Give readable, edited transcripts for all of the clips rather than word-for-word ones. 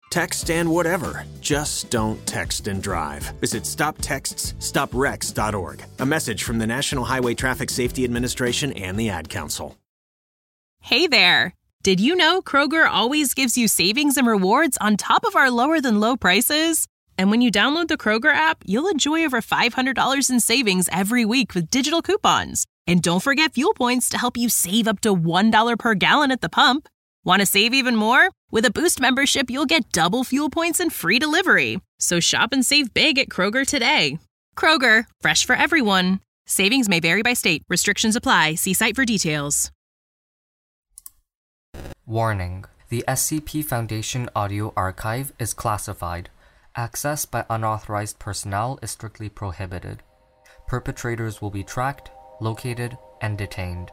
Text and whatever. Just don't text and drive. Visit StopTextsStopWrecks.org. A message from the National Highway Traffic Safety Administration and the Ad Council. Hey there! Did you know Kroger always gives you savings and rewards on top of our lower-than-low prices? And when you download the Kroger app, you'll enjoy over $500 in savings every week with digital coupons. And don't forget fuel points to help you save up to $1 per gallon at the pump. Want to save even more? With a Boost membership, you'll get double fuel points and free delivery. So shop and save big at Kroger today. Kroger, fresh for everyone. Savings may vary by state. Restrictions apply. See site for details. Warning. The SCP Foundation audio archive is classified. Access by unauthorized personnel is strictly prohibited. Perpetrators will be tracked, located, and detained.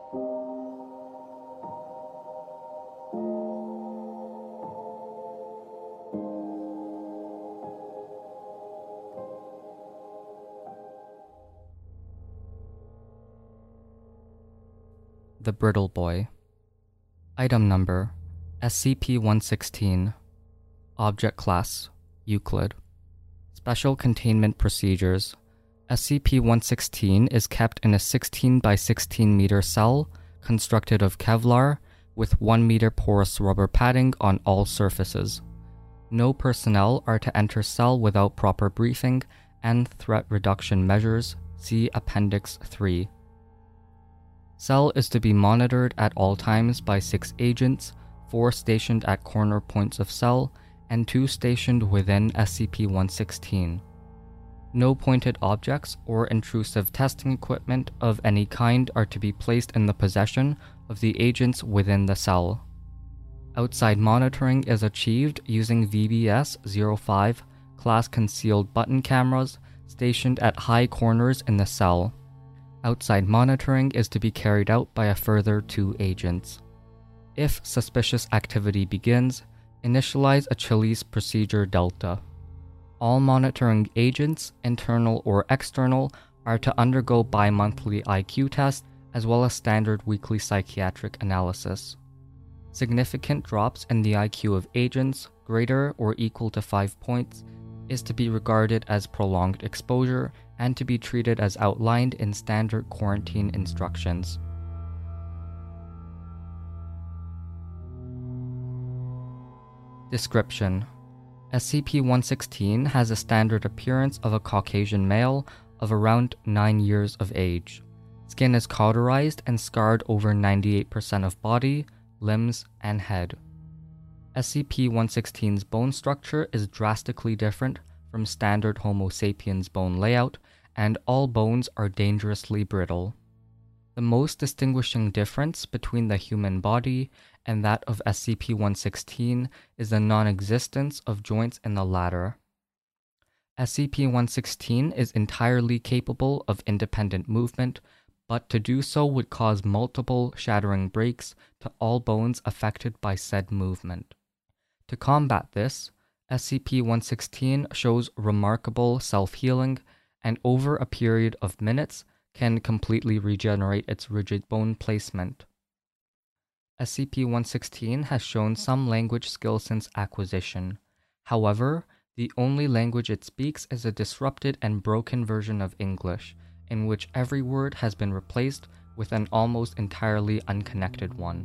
The Brittle Boy. Item Number SCP-116. Object Class Euclid. Special Containment Procedures. SCP-116 is kept in a 16 by 16 meter cell constructed of Kevlar with 1 meter porous rubber padding on all surfaces. No personnel are to enter cell without proper briefing and threat reduction measures. See Appendix 3. Cell is to be monitored at all times by 6 agents, 4 stationed at corner points of cell, and 2 stationed within SCP-116. No pointed objects or intrusive testing equipment of any kind are to be placed in the possession of the agents within the cell. Outside monitoring is achieved using VBS-05 class concealed button cameras stationed at high corners in the cell. Outside monitoring is to be carried out by a further 2 agents. If suspicious activity begins, initialize Achilles Procedure Delta. All monitoring agents, internal or external, are to undergo bi-monthly IQ tests as well as standard weekly psychiatric analysis. Significant drops in the IQ of agents, greater or equal to 5 points, is to be regarded as prolonged exposure and to be treated as outlined in standard quarantine instructions. Description: SCP-116 has a standard appearance of a Caucasian male of around 9 years of age. Skin is cauterized and scarred over 98% of body, limbs, and head. SCP-116's bone structure is drastically different from standard Homo sapiens bone layout, and all bones are dangerously brittle. The most distinguishing difference between the human body and that of SCP-116 is the non-existence of joints in the latter. SCP-116 is entirely capable of independent movement, but to do so would cause multiple shattering breaks to all bones affected by said movement. To combat this, SCP-116 shows remarkable self-healing and over a period of minutes can completely regenerate its rigid bone placement. SCP-116 has shown some language skill since acquisition. However, the only language it speaks is a disrupted and broken version of English, in which every word has been replaced with an almost entirely unconnected one.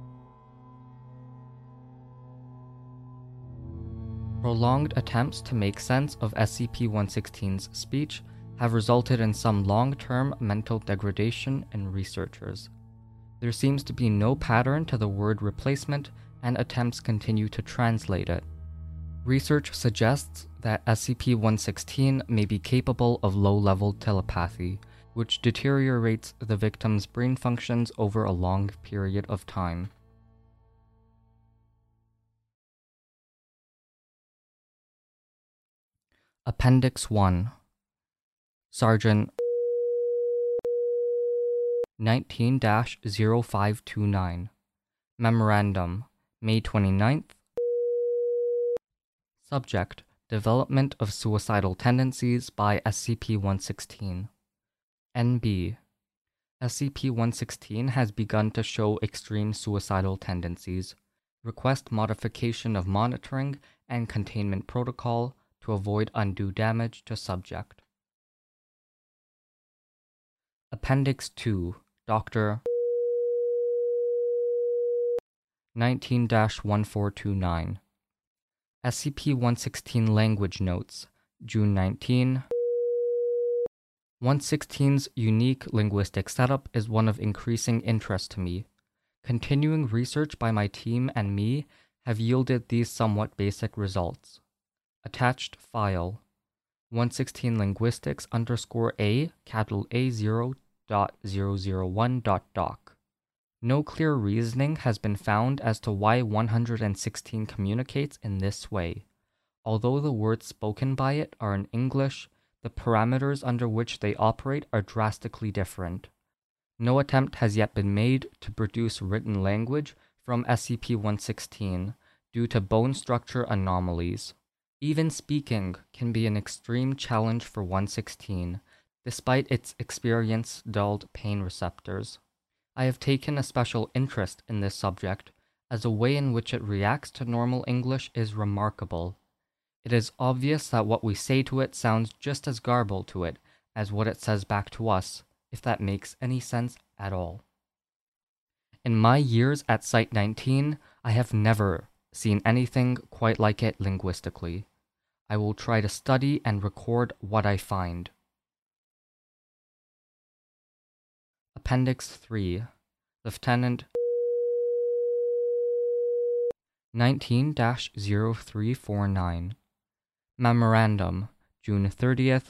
Prolonged attempts to make sense of SCP-116's speech have resulted in some long-term mental degradation in researchers. There seems to be no pattern to the word replacement, and attempts continue to translate it. Research suggests that SCP-116 may be capable of low-level telepathy, which deteriorates the victim's brain functions over a long period of time. Appendix 1. Sergeant 19-0529. Memorandum, May 29th. Subject: Development of suicidal tendencies by SCP-116. NB: SCP-116 has begun to show extreme suicidal tendencies. Request modification of monitoring and containment protocol to avoid undue damage to subject. Appendix 2, Dr. 19-1429. SCP-116 Language Notes, June 19. 116's unique linguistic setup is one of increasing interest to me. Continuing research by my team and me have yielded these somewhat basic results. Attached file 116 linguistics _A A0.001.doc. No clear reasoning has been found as to why 116 communicates in this way. Although the words spoken by it are in English, the parameters under which they operate are drastically different. No attempt has yet been made to produce written language from SCP-116 due to bone structure anomalies. Even speaking can be an extreme challenge for 116, despite its experienced dulled pain receptors. I have taken a special interest in this subject, as the way in which it reacts to normal English is remarkable. It is obvious that what we say to it sounds just as garbled to it as what it says back to us, if that makes any sense at all. In my years at Site-19, I have never seen anything quite like it linguistically. I will try to study and record what I find. Appendix 3, Lieutenant 19-0349. Memorandum, June 30th.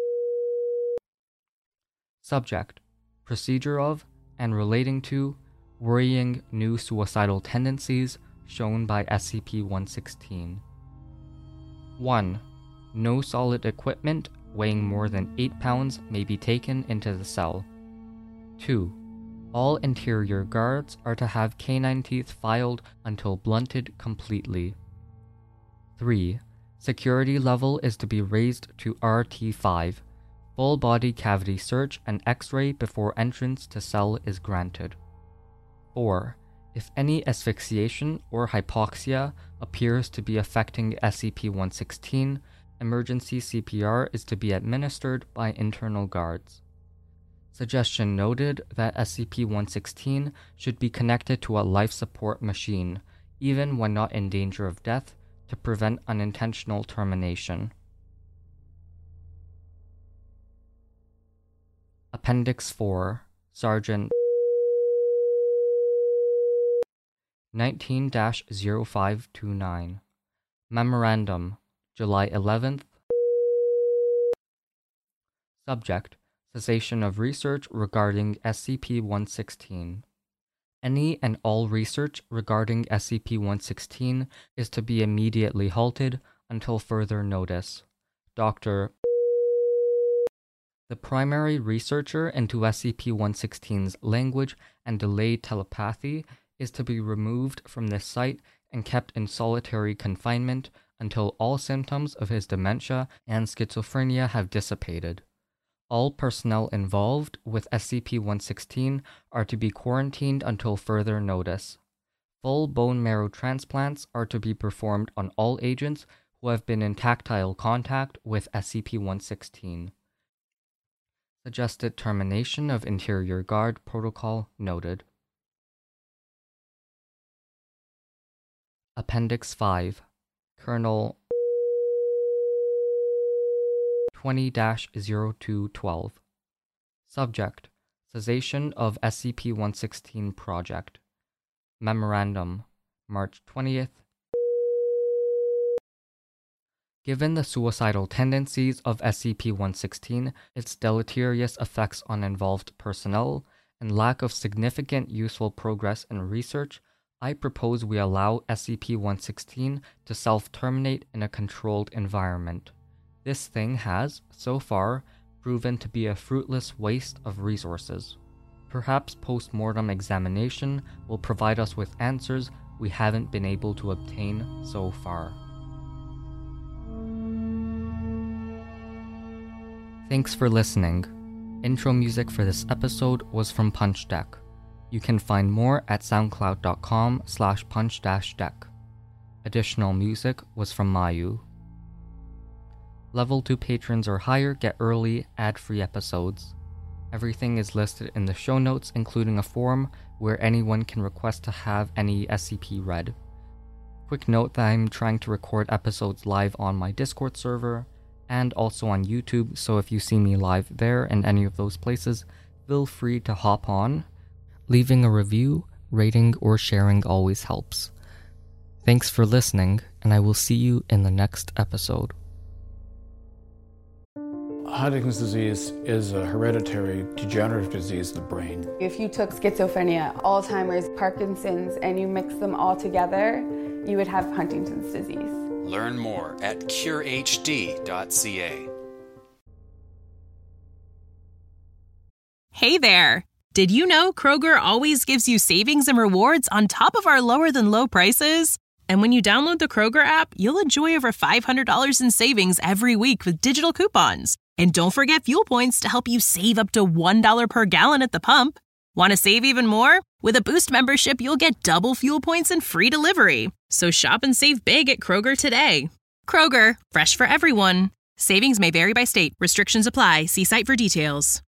Subject, procedure of and relating to worrying new suicidal tendencies shown by SCP-116. 1. No solid equipment weighing more than 8 pounds may be taken into the cell. 2. All interior guards are to have canine teeth filed until blunted completely. 3. Security level is to be raised to RT5. Full body cavity search and X-ray before entrance to cell is granted. 4. If any asphyxiation or hypoxia appears to be affecting SCP-116, emergency CPR is to be administered by internal guards. Suggestion noted that SCP-116 should be connected to a life support machine, even when not in danger of death, to prevent unintentional termination. Appendix 4, Sergeant 19-0529. Memorandum, July 11th. Subject, cessation of research regarding SCP-116. Any and all research regarding SCP-116 is to be immediately halted until further notice. Dr. The primary researcher into SCP-116's language and delayed telepathy is to be removed from this site and kept in solitary confinement until all symptoms of his dementia and schizophrenia have dissipated. All personnel involved with SCP-116 are to be quarantined until further notice. Full bone marrow transplants are to be performed on all agents who have been in tactile contact with SCP-116. Suggested termination of interior guard protocol noted. Appendix 5, Colonel 20-0212. Subject, cessation of SCP-116 project. Memorandum, March 20th. Given the suicidal tendencies of SCP-116, its deleterious effects on involved personnel, and lack of significant useful progress in research, I propose we allow SCP-116 to self-terminate in a controlled environment. This thing has, so far, proven to be a fruitless waste of resources. Perhaps post-mortem examination will provide us with answers we haven't been able to obtain so far. Thanks for listening. Intro music for this episode was from Punch Deck. You can find more at soundcloud.com/punch-deck. Additional music was from Mayu. Level 2 patrons or higher get early, ad-free episodes. Everything is listed in the show notes, including a form where anyone can request to have any SCP read. Quick note that I'm trying to record episodes live on my Discord server and also on YouTube, so if you see me live there in any of those places, feel free to hop on. Leaving a review, rating, or sharing always helps. Thanks for listening, and I will see you in the next episode. Huntington's disease is a hereditary degenerative disease of the brain. If you took schizophrenia, Alzheimer's, Parkinson's, and you mix them all together, you would have Huntington's disease. Learn more at curehd.ca. Hey there! Did you know Kroger always gives you savings and rewards on top of our lower-than-low prices? And when you download the Kroger app, you'll enjoy over $500 in savings every week with digital coupons. And don't forget fuel points to help you save up to $1 per gallon at the pump. Want to save even more? With a Boost membership, you'll get double fuel points and free delivery. So shop and save big at Kroger today. Kroger, fresh for everyone. Savings may vary by state. Restrictions apply. See site for details.